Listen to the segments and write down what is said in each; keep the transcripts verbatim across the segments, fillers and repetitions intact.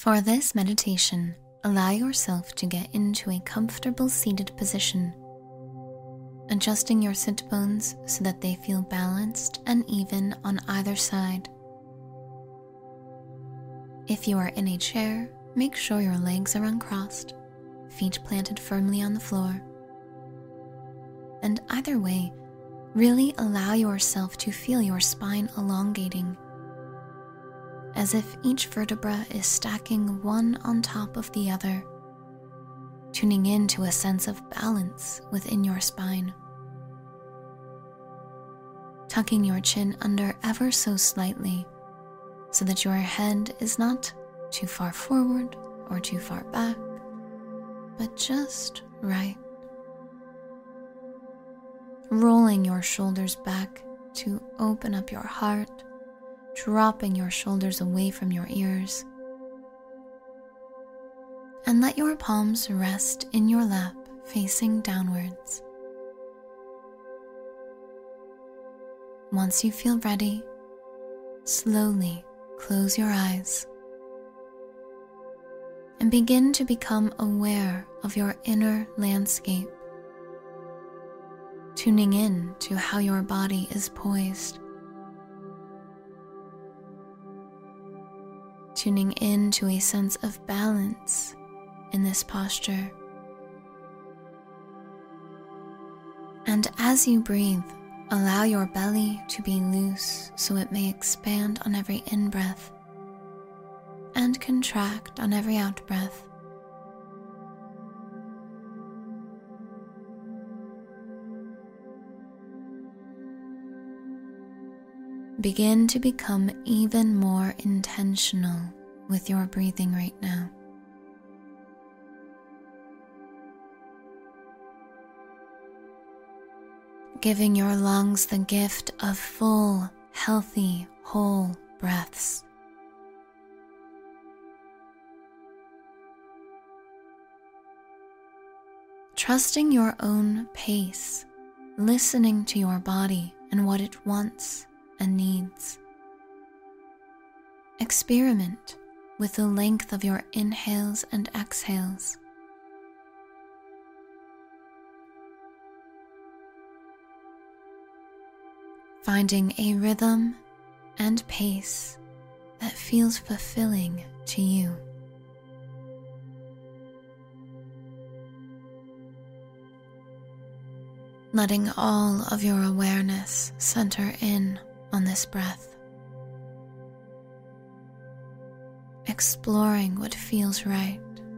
For this meditation, allow yourself to get into a comfortable seated position, adjusting your sit bones so that they feel balanced and even on either side. If you are in a chair, make sure your legs are uncrossed, feet planted firmly on the floor. And either way, really allow yourself to feel your spine elongating, as if each vertebra is stacking one on top of the other, tuning into a sense of balance within your spine. Tucking your chin under ever so slightly so that your head is not too far forward or too far back, but just right. Rolling your shoulders back to open up your heart, dropping your shoulders away from your ears. And let your palms rest in your lap, facing downwards. Once you feel ready, slowly close your eyes and begin to become aware of your inner landscape, tuning in to how your body is poised, tuning in to a sense of balance in this posture. And as you breathe, allow your belly to be loose so it may expand on every in-breath and contract on every out-breath. Begin to become even more intentional with your breathing right now. Giving your lungs the gift of full, healthy, whole breaths. Trusting your own pace, listening to your body and what it wants and needs. Experiment with the length of your inhales and exhales. Finding a rhythm and pace that feels fulfilling to you. Letting all of your awareness center in on this breath. Exploring what feels right.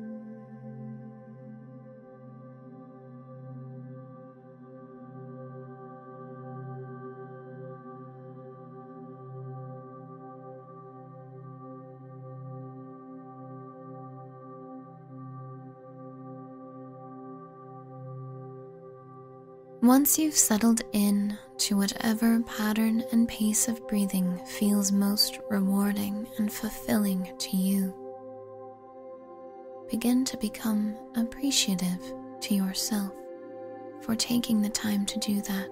Once you've settled in to whatever pattern and pace of breathing feels most rewarding and fulfilling to you, begin to become appreciative to yourself for taking the time to do that.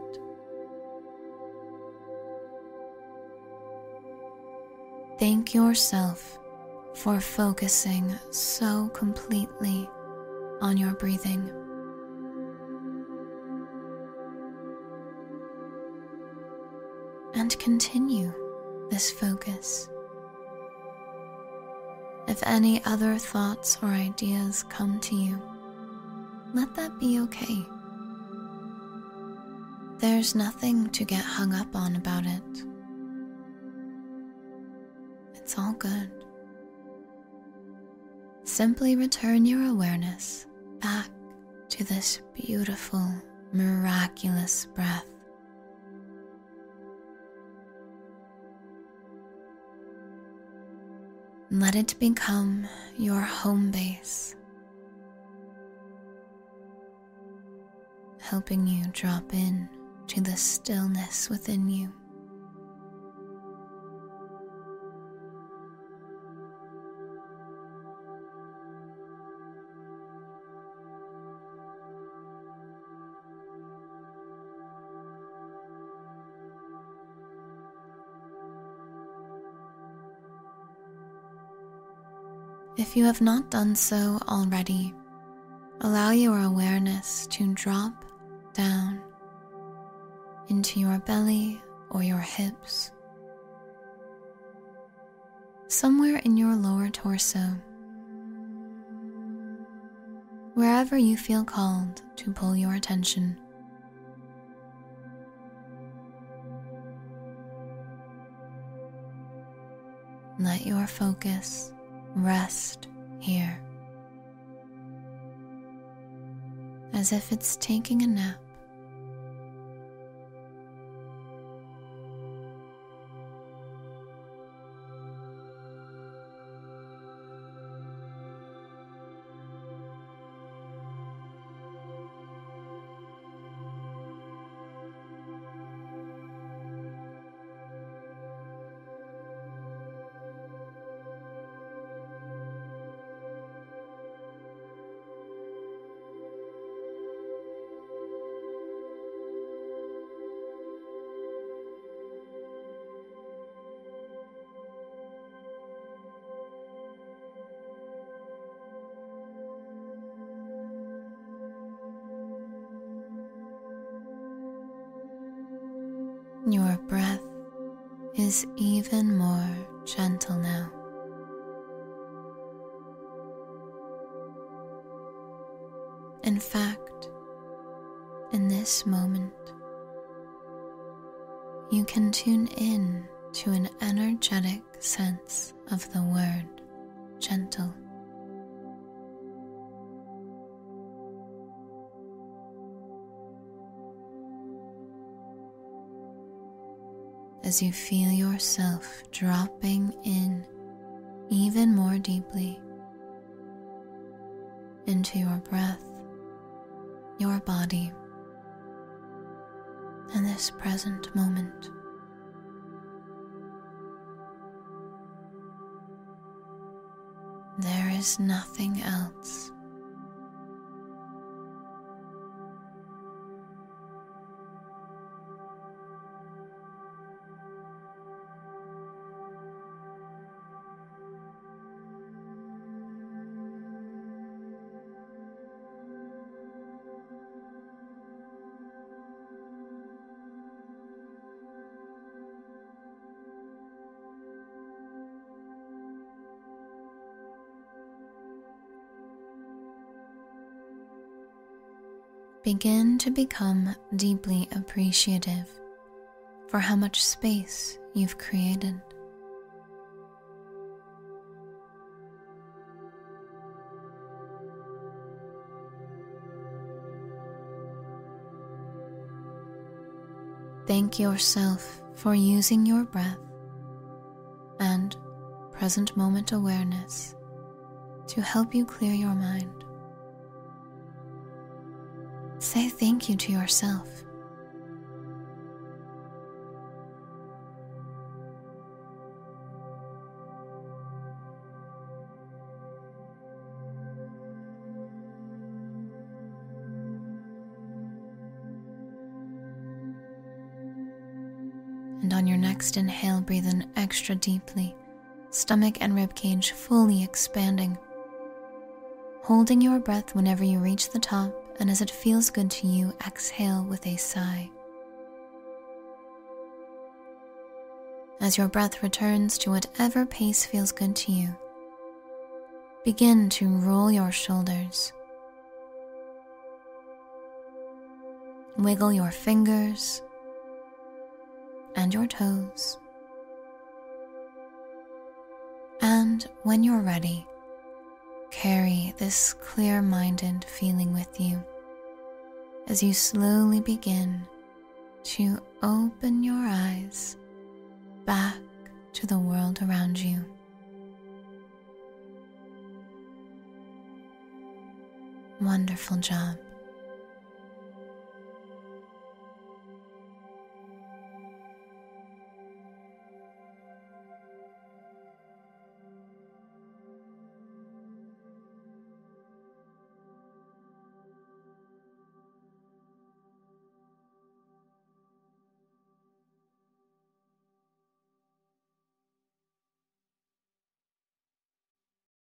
Thank yourself for focusing so completely on your breathing. And continue this focus. If any other thoughts or ideas come to you, let that be okay. There's nothing to get hung up on about it. It's all good. Simply return your awareness back to this beautiful, miraculous breath. Let it become your home base, helping you drop in to the stillness within you. If you have not done so already, allow your awareness to drop down into your belly or your hips, somewhere in your lower torso, wherever you feel called to pull your attention. Let your focus rest here, as if it's taking a nap. Your breath is even more gentle now. In fact, in this moment, you can tune in to an energetic sense of the word gentle. As you feel yourself dropping in even more deeply into your breath, your body, and this present moment. There is nothing else. Begin to become deeply appreciative for how much space you've created. Thank yourself for using your breath and present moment awareness to help you clear your mind. Say thank you to yourself. And on your next inhale, breathe in extra deeply, stomach and ribcage fully expanding. Holding your breath whenever you reach the top, and as it feels good to you, exhale with a sigh. As your breath returns to whatever pace feels good to you, begin to roll your shoulders. Wiggle your fingers and your toes. And when you're ready, carry this clear-minded feeling with you as you slowly begin to open your eyes back to the world around you. Wonderful job.